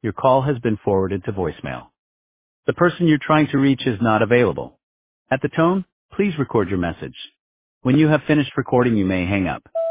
Your call has been forwarded to voicemail. The person you're trying to reach is not available. At the tone, please record your message. When you have finished recording, you may hang up.